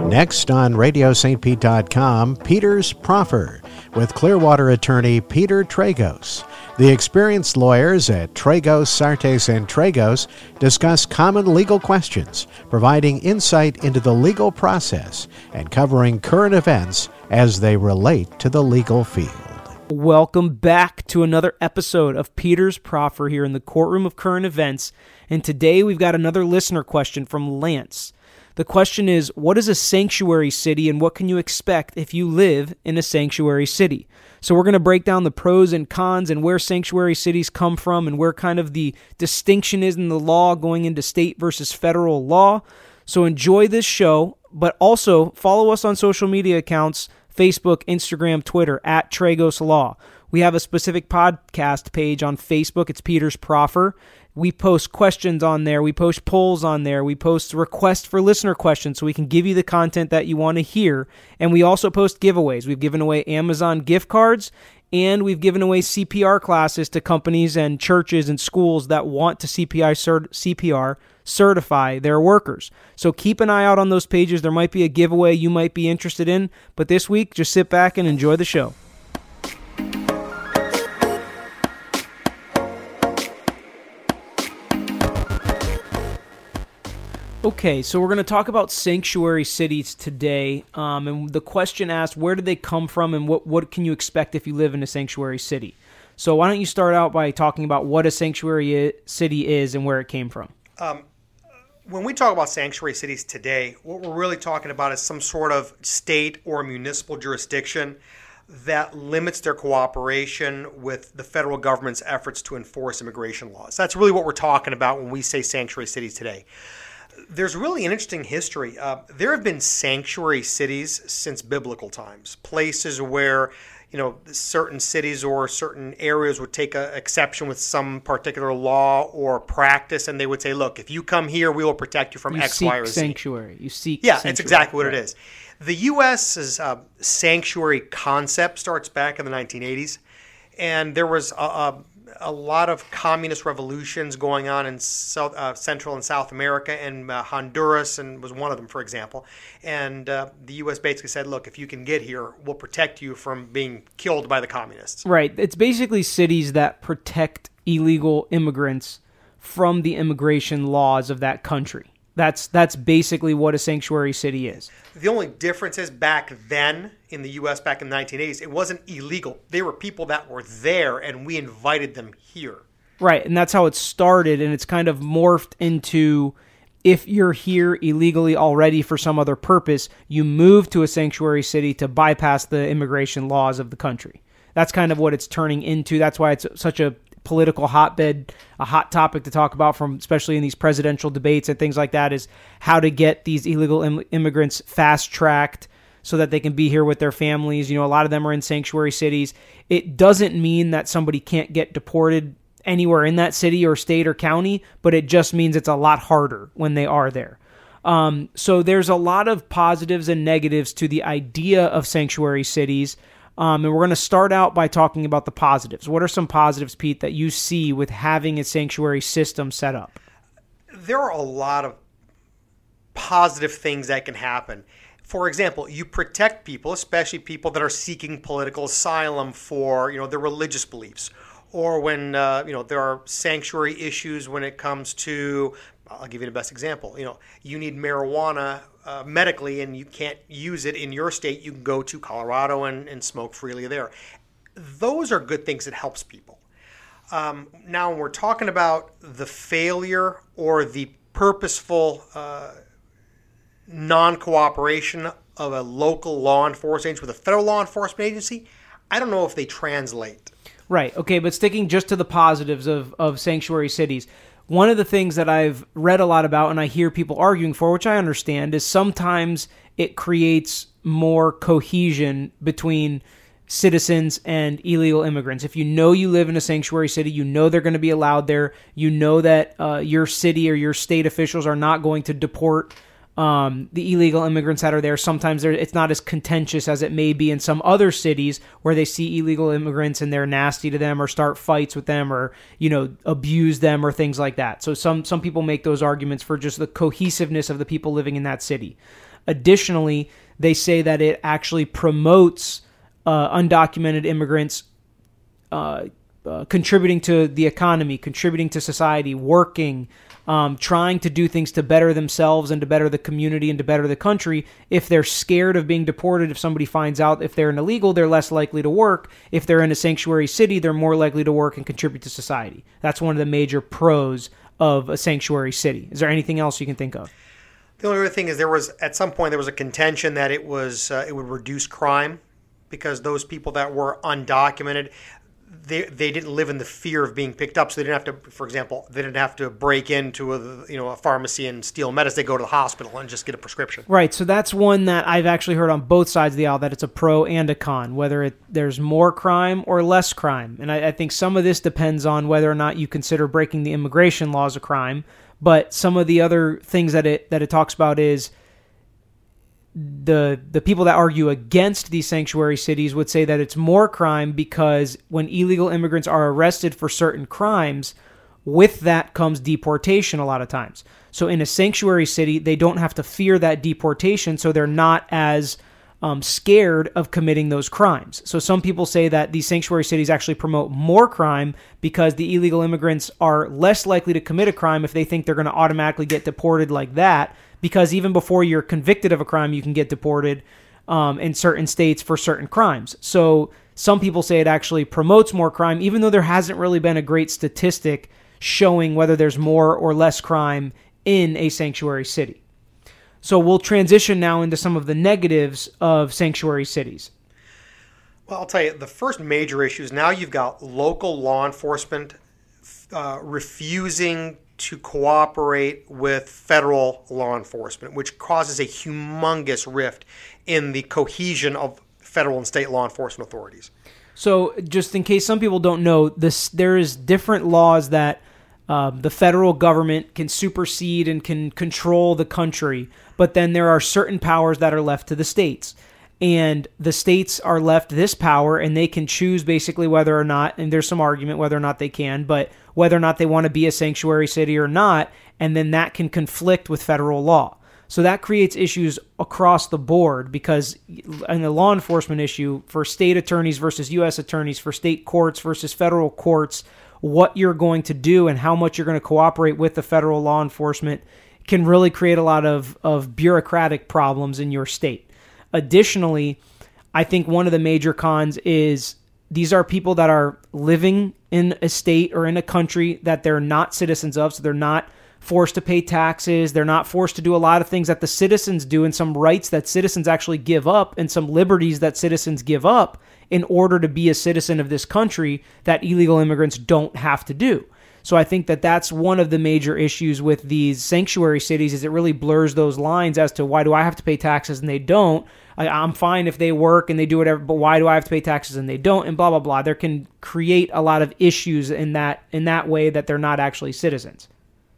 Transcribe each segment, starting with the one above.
Next on RadioSt. Peter's Proffer with Clearwater attorney Peter Tragos. The experienced lawyers at Tragos, Sartes, and Tragos discuss common legal questions, providing insight into the legal process and covering current events as they relate to the legal field. Welcome back to another episode of Peter's Proffer here in the courtroom of current events. And today we've got another listener question from Lance. The question is, what is a sanctuary city and what can you expect if you live in a sanctuary city? So we're going to break down the pros and cons and where sanctuary cities come from and where kind of the distinction is in the law going into state versus federal law. So enjoy this show, but also follow us on social media accounts, Facebook, Instagram, Twitter, at Tragos Law. We have a specific podcast page on Facebook. It's Peter's Proffer. We post questions on there. We post polls on there. We post requests for listener questions so we can give you the content that you want to hear. And we also post giveaways. We've given away Amazon gift cards, and we've given away CPR classes to companies and churches and schools that want to CPR certify their workers. So keep an eye out on those pages. There might be a giveaway you might be interested in. But this week, just sit back and enjoy the show. Okay, so we're going to talk about sanctuary cities today, and the question asked, where did they come from and what can you expect if you live in a sanctuary city? So why don't you start out by talking about what a sanctuary city is and where it came from? When we talk about sanctuary cities today, what we're really talking about is some sort of state or municipal jurisdiction that limits their cooperation with the federal government's efforts to enforce immigration laws. That's really what we're talking about when we say sanctuary cities today. There's really an interesting history. There have been sanctuary cities since biblical times, places where, certain cities or certain areas would take an exception with some particular law or practice, and they would say, look, if you come here, we will protect you from X, Y, or Z. Sanctuary. You seek Yeah, sanctuary. It's exactly what it is. The U.S.'s sanctuary concept starts back in the 1980s, and there was a lot of communist revolutions going on in Central and South America, and Honduras and was one of them, for example. And the U.S. basically said, look, if you can get here, we'll protect you from being killed by the communists. Right. It's basically cities that protect illegal immigrants from the immigration laws of that country. That's basically what a sanctuary city is. The only difference is back then in the U.S., back in the 1980s, it wasn't illegal. They were people that were there, and we invited them here. Right, and that's how it started, and it's kind of morphed into if you're here illegally already for some other purpose, you move to a sanctuary city to bypass the immigration laws of the country. That's kind of what it's turning into. That's why it's such a political hotbed, a hot topic to talk about, from especially in these presidential debates and things like that, is how to get these illegal immigrants fast-tracked so that they can be here with their families. A lot of them are in sanctuary cities. It doesn't mean that somebody can't get deported anywhere in that city or state or county, but it just means it's a lot harder when they are there. So there's a lot of positives and negatives to the idea of sanctuary cities. And we're going to start out by talking about the positives. What are some positives, Pete, that you see with having a sanctuary system set up? There are a lot of positive things that can happen. For example, you protect people, especially people that are seeking political asylum for, their religious beliefs, or when, there are sanctuary issues when it comes to, I'll give you the best example. You need marijuana medically, and you can't use it in your state. You can go to Colorado and smoke freely there. Those are good things that helps people. Now, when we're talking about the failure or the purposeful non-cooperation of a local law enforcement agency with a federal law enforcement agency, I don't know if they translate. Right. Okay, but sticking just to the positives of sanctuary cities, one of the things that I've read a lot about and I hear people arguing for, which I understand, is sometimes it creates more cohesion between citizens and illegal immigrants. If you know you live in a sanctuary city, you know they're going to be allowed there, you know that your city or your state officials are not going to deport the illegal immigrants that are there. Sometimes it's not as contentious as it may be in some other cities where they see illegal immigrants and they're nasty to them or start fights with them or, abuse them or things like that. So some people make those arguments for just the cohesiveness of the people living in that city. Additionally, they say that it actually promotes undocumented immigrants contributing to the economy, contributing to society, working, trying to do things to better themselves and to better the community and to better the country. If they're scared of being deported, if somebody finds out if they're an illegal, they're less likely to work. If they're in a sanctuary city, they're more likely to work and contribute to society. That's one of the major pros of a sanctuary city. Is there anything else you can think of? The only other thing is at some point there was a contention that it would reduce crime because those people that were undocumented, they didn't live in the fear of being picked up, so they didn't have to, for example, they didn't have to break into a pharmacy and steal medicine. They go to the hospital and just get a prescription. Right, so that's one that I've actually heard on both sides of the aisle, that it's a pro and a con, whether there's more crime or less crime. And I think some of this depends on whether or not you consider breaking the immigration laws a crime, but some of the other things that it talks about is the people that argue against these sanctuary cities would say that it's more crime because when illegal immigrants are arrested for certain crimes, with that comes deportation a lot of times. So in a sanctuary city, they don't have to fear that deportation, so they're not as scared of committing those crimes. So some people say that these sanctuary cities actually promote more crime because the illegal immigrants are less likely to commit a crime if they think they're going to automatically get deported like that, because even before you're convicted of a crime, you can get deported in certain states for certain crimes. So some people say it actually promotes more crime, even though there hasn't really been a great statistic showing whether there's more or less crime in a sanctuary city. So we'll transition now into some of the negatives of sanctuary cities. Well, I'll tell you, the first major issue is now you've got local law enforcement refusing to cooperate with federal law enforcement, which causes a humongous rift in the cohesion of federal and state law enforcement authorities. So just in case some people don't know, there is different laws that the federal government can supersede and can control the country, but then there are certain powers that are left to the states. And the states are left this power, and they can choose basically whether or not, and there's some argument whether or not they can, but whether or not they want to be a sanctuary city or not, and then that can conflict with federal law. So that creates issues across the board because in the law enforcement issue, for state attorneys versus U.S. attorneys, for state courts versus federal courts, what you're going to do and how much you're going to cooperate with the federal law enforcement can really create a lot of bureaucratic problems in your state. Additionally, I think one of the major cons is these are people that are living in a state or in a country that they're not citizens of, so they're not forced to pay taxes. They're not forced to do a lot of things that the citizens do and some rights that citizens actually give up and some liberties that citizens give up in order to be a citizen of this country that illegal immigrants don't have to do. So I think that that's one of the major issues with these sanctuary cities is it really blurs those lines as to why do I have to pay taxes and they don't. I'm fine if they work and they do whatever, but why do I have to pay taxes and they don't, and blah, blah, blah. There can create a lot of issues in that way that they're not actually citizens.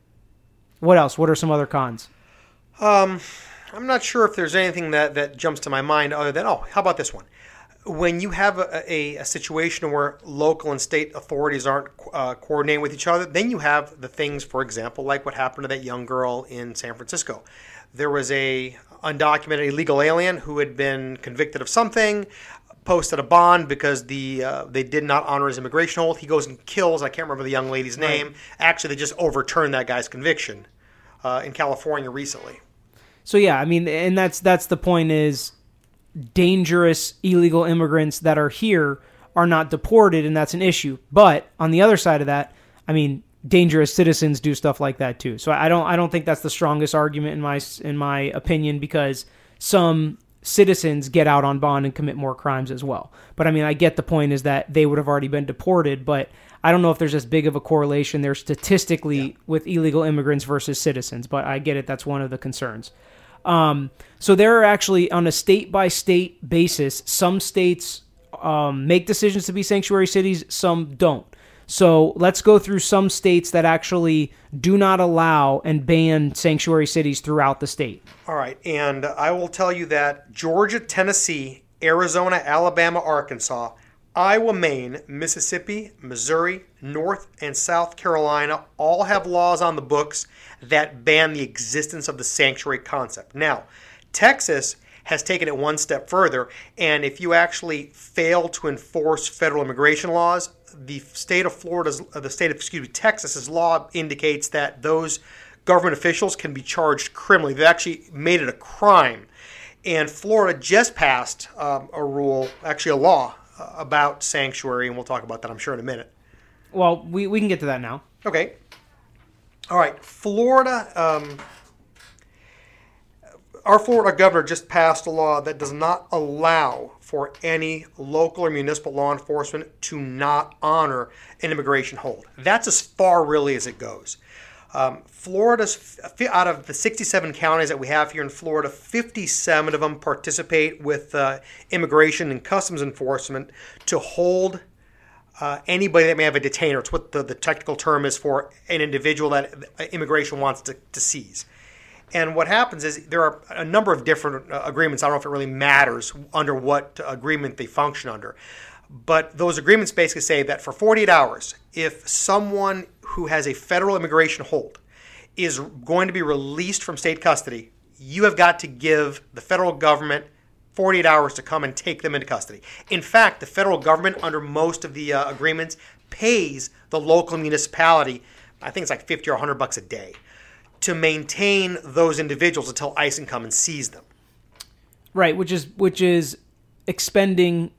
What else? What are some other cons? I'm not sure if there's anything that jumps to my mind other than, how about this one? When you have a situation where local and state authorities aren't coordinating with each other, then you have the things, for example, like what happened to that young girl in San Francisco. There was a undocumented illegal alien who had been convicted of something, posted a bond because they did not honor his immigration oath. He goes and kills, I can't remember the young lady's name. Right. Actually, they just overturned that guy's conviction in California recently. So yeah, I mean, and that's the point is dangerous illegal immigrants that are here are not deported, and that's an issue. But on the other side of that, I mean, dangerous citizens do stuff like that too. So I don't think that's the strongest argument in my opinion, because some citizens get out on bond and commit more crimes as well. But I mean, I get the point is that they would have already been deported, but I don't know if there's as big of a correlation there statistically with illegal immigrants versus citizens, but I get it. That's one of the concerns. So there are actually, on a state-by-state basis, some states make decisions to be sanctuary cities, some don't. So let's go through some states that actually do not allow and ban sanctuary cities throughout the state. All right, and I will tell you that Georgia, Tennessee, Arizona, Alabama, Arkansas, Iowa, Maine, Mississippi, Missouri, North and South Carolina all have laws on the books that ban the existence of the sanctuary concept. Now, Texas has taken it one step further, and if you actually fail to enforce federal immigration laws, the state of Texas's law indicates that those government officials can be charged criminally. They actually made it a crime. And Florida just passed a rule, actually a law, about sanctuary, and we'll talk about that, I'm sure, in a minute. Well, we can get to that now. Okay. All right. Florida, our Florida governor just passed a law that does not allow for any local or municipal law enforcement to not honor an immigration hold. That's as far, really, as it goes. Florida's, out of the 67 counties that we have here in Florida, 57 of them participate with immigration and customs enforcement to hold anybody that may have a detainer. It's what the technical term is for an individual that immigration wants to seize. And what happens is there are a number of different agreements. I don't know if it really matters under what agreement they function under. But those agreements basically say that for 48 hours, if someone who has a federal immigration hold is going to be released from state custody, you have got to give the federal government 48 hours to come and take them into custody. In fact, the federal government, under most of the agreements, pays the local municipality, I think it's like $50 or $100 a day, to maintain those individuals until ICE can come and seize them. Right, which is expending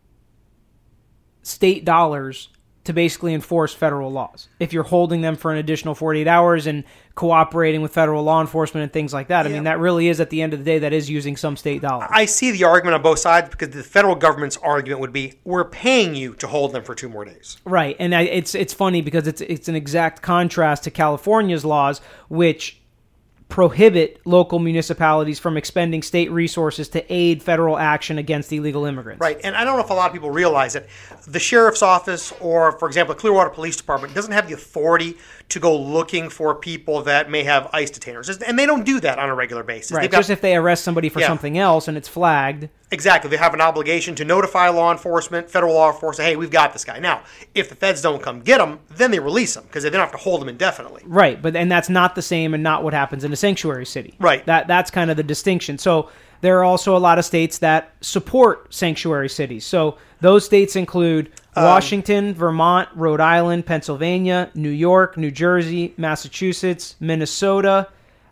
state dollars to basically enforce federal laws. If you're holding them for an additional 48 hours and cooperating with federal law enforcement and things like that, I mean, that really is, at the end of the day, that is using some state dollars. I see the argument on both sides, because the federal government's argument would be, we're paying you to hold them for 2 more days. Right, and it's funny because it's an exact contrast to California's laws, which prohibit local municipalities from expending state resources to aid federal action against illegal immigrants. Right, and I don't know if a lot of people realize it. The sheriff's office or, for example, the Clearwater Police Department doesn't have the authority to go looking for people that may have ICE detainers. And they don't do that on a regular basis. Right, just if they arrest somebody for something else and it's flagged. Exactly. They have an obligation to notify law enforcement, federal law enforcement, hey, we've got this guy. Now, if the feds don't come get him, then they release him because they don't have to hold him indefinitely. Right, and that's not the same and not what happens in a sanctuary city. Right. That's kind of the distinction. So there are also a lot of states that support sanctuary cities. So those states include Washington, Vermont, Rhode Island, Pennsylvania, New York, New Jersey, Massachusetts, Minnesota,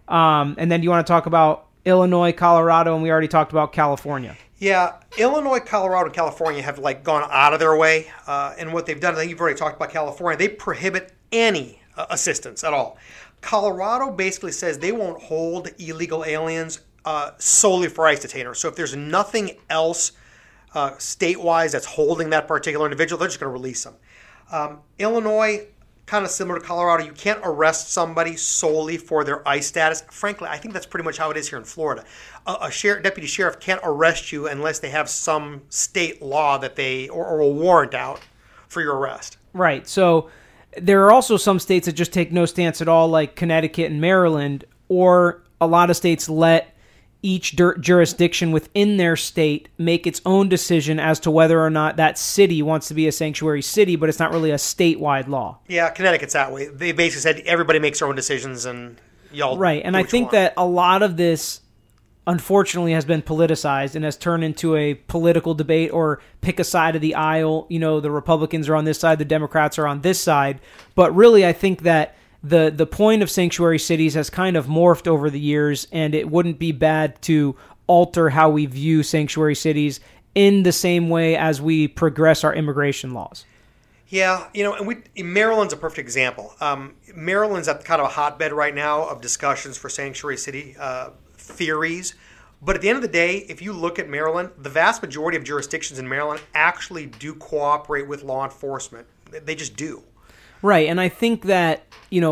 and then you want to talk about Illinois, Colorado, and we already talked about California. Yeah, Illinois, Colorado, and California have gone out of their way, and what they've done, I think you've already talked about California, they prohibit any assistance at all. Colorado basically says they won't hold illegal aliens solely for ICE detainers. So if there's nothing else state-wise that's holding that particular individual, they're just going to release them. Illinois, kind of similar to Colorado, you can't arrest somebody solely for their ICE status. Frankly, I think that's pretty much how it is here in Florida. A deputy sheriff can't arrest you unless they have some state law that or a warrant out for your arrest. Right. So there are also some states that just take no stance at all, like Connecticut and Maryland, or a lot of states let each jurisdiction within their state make its own decision as to whether or not that city wants to be a sanctuary city, but it's not really a statewide law. Yeah, Connecticut's that way. They basically said everybody makes their own decisions and y'all right, and I think that a lot of this, unfortunately, has been politicized and has turned into a political debate or pick a side of the aisle. You know, the Republicans are on this side, the Democrats are on this side. But really, I think that the point of sanctuary cities has kind of morphed over the years, and it wouldn't be bad to alter how we view sanctuary cities in the same way as we progress our immigration laws. Yeah, and Maryland's a perfect example. Maryland's at kind of a hotbed right now of discussions for sanctuary city theories. But at the end of the day, if you look at Maryland, the vast majority of jurisdictions in Maryland actually do cooperate with law enforcement. They just do. Right, and I think that,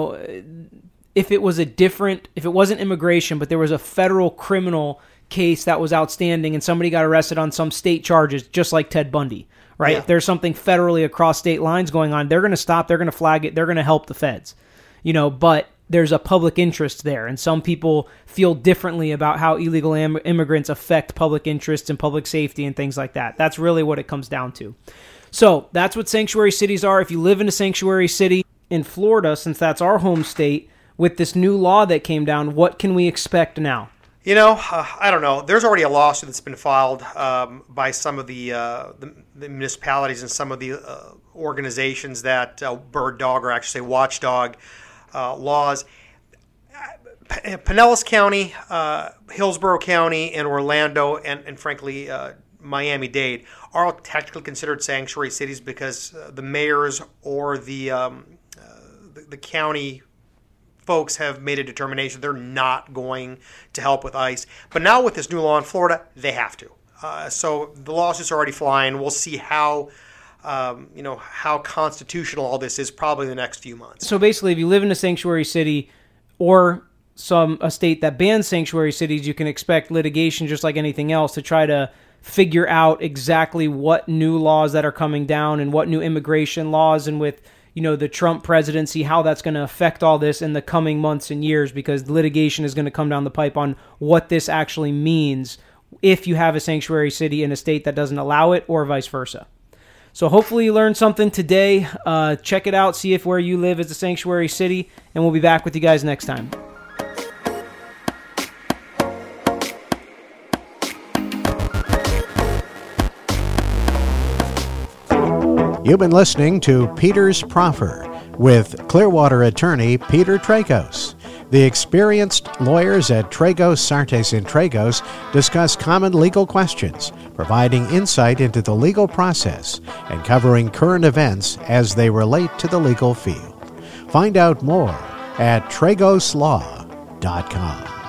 if it wasn't immigration, but there was a federal criminal case that was outstanding and somebody got arrested on some state charges, just like Ted Bundy, right? Yeah. If there's something federally across state lines going on, they're going to stop, they're going to flag it, they're going to help the feds, but there's a public interest there, and some people feel differently about how illegal immigrants affect public interests and public safety and things like that. That's really what it comes down to. So that's what sanctuary cities are. If you live in a sanctuary city in Florida, since that's our home state, with this new law that came down, what can we expect now? I don't know. There's already a lawsuit that's been filed by some of the municipalities and some of the organizations that bird dog, or actually say watchdog laws. Pinellas County, Hillsborough County, and Orlando, and frankly Miami-Dade are all technically considered sanctuary cities because the mayors or the county folks have made a determination they're not going to help with ICE. But now with this new law in Florida, they have to. So the lawsuits are already flying. We'll see how constitutional all this is probably in the next few months. So basically, if you live in a sanctuary city or a state that bans sanctuary cities, you can expect litigation just like anything else to try to figure out exactly what new laws that are coming down and what new immigration laws, and with the Trump presidency, how that's going to affect all this in the coming months and years, because litigation is going to come down the pipe on what this actually means if you have a sanctuary city in a state that doesn't allow it, or vice versa. So hopefully you learned something today. Check it out, see if where you live is a sanctuary city, and we'll be back with you guys next time. You've been listening to Peter's Proffer with Clearwater attorney Peter Tragos. The experienced lawyers at Tragos, Sartes, and Tragos discuss common legal questions, providing insight into the legal process and covering current events as they relate to the legal field. Find out more at tragoslaw.com.